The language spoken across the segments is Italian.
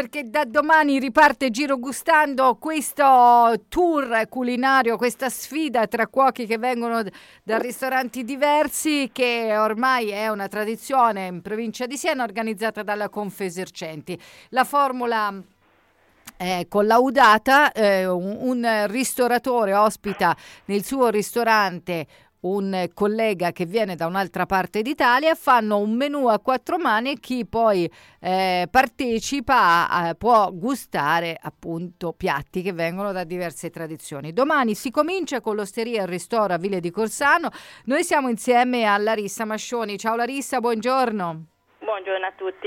perché da domani riparte Giro Gustando, questo tour culinario, questa sfida tra cuochi che vengono da ristoranti diversi, che ormai è una tradizione in provincia di Siena, organizzata dalla Confesercenti. La formula collaudata, un ristoratore ospita nel suo ristorante un collega che viene da un'altra parte d'Italia, fanno un menù a quattro mani e chi poi partecipa può gustare appunto piatti che vengono da diverse tradizioni. Domani si comincia con l'Osteria e il Ristoro a Ville di Corsano. Noi siamo insieme a Larissa Mascioni. Ciao Larissa, buongiorno. Buongiorno a tutti.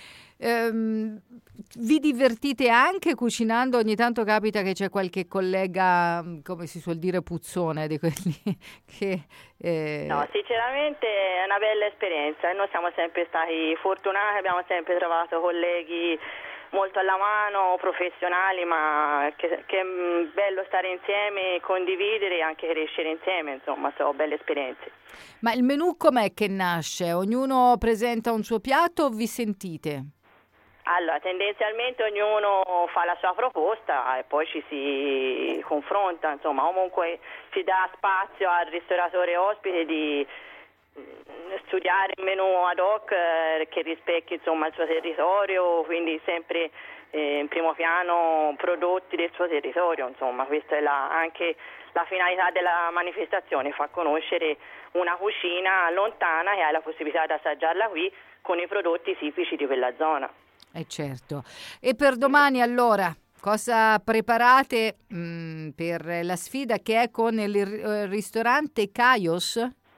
Vi divertite anche cucinando? Ogni tanto capita che c'è qualche collega, come si suol dire, puzzone di quelli che... No, sinceramente è una bella esperienza e noi siamo sempre stati fortunati, abbiamo sempre trovato colleghi molto alla mano, professionali, ma che è bello stare insieme, condividere e anche crescere insieme, insomma, sono belle esperienze. Ma il menù com'è che nasce? Ognuno presenta un suo piatto o vi sentite? Allora, tendenzialmente ognuno fa la sua proposta e poi ci si confronta, insomma, comunque si dà spazio al ristoratore ospite di studiare il menù ad hoc che rispecchi insomma il suo territorio, quindi sempre in primo piano prodotti del suo territorio, insomma, questa è anche la finalità della manifestazione, far conoscere una cucina lontana che hai la possibilità di assaggiarla qui con i prodotti tipici di quella zona. Certo. E per domani allora cosa preparate per la sfida che è con il ristorante Kairos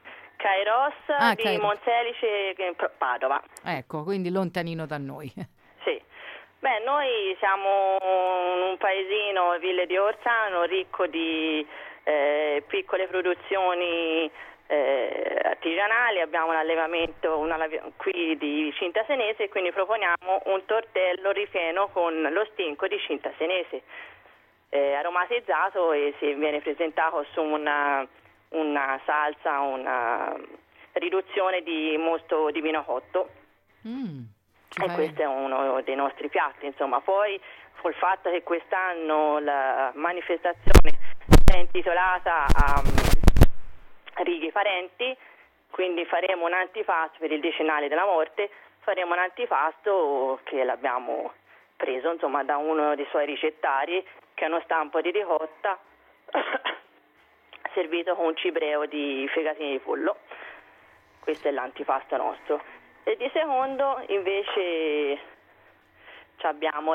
di Monselice, Padova. Ecco, quindi lontanino da noi. Sì. Beh, noi siamo un paesino, Ville di Orsano, ricco di piccole produzioni artigianali, abbiamo un allevamento qui di cinta senese e quindi proponiamo un tortello ripieno con lo stinco di cinta senese aromatizzato e si viene presentato su una salsa, una riduzione di mosto di vino cotto e questo è uno dei nostri piatti, insomma. Poi col fatto che quest'anno la manifestazione è intitolata a Righi Parenti, quindi faremo un antipasto per il decennale della morte, faremo un antipasto che l'abbiamo preso insomma da uno dei suoi ricettari, che è uno stampo di ricotta servito con un cibreo di fegatini di pollo. Questo è l'antipasto nostro. E di secondo invece abbiamo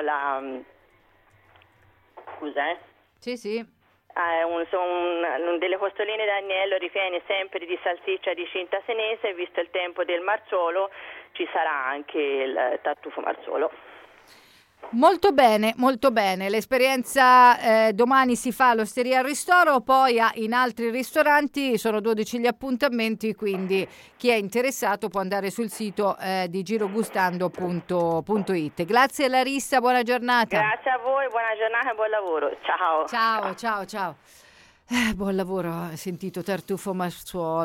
Sì. Delle costoline d'agnello ripiene sempre di salsiccia di cinta senese, visto il tempo del marzolo ci sarà anche il tartufo marzolo. Molto bene, molto bene. L'esperienza domani si fa all'Osteria al Ristoro, poi in altri ristoranti, sono 12 gli appuntamenti, quindi chi è interessato può andare sul sito di girogustando.it. Grazie Larissa, buona giornata. Grazie a voi, buona giornata e buon lavoro. Ciao. Ciao. Buon lavoro, ho sentito tartufo marzolo.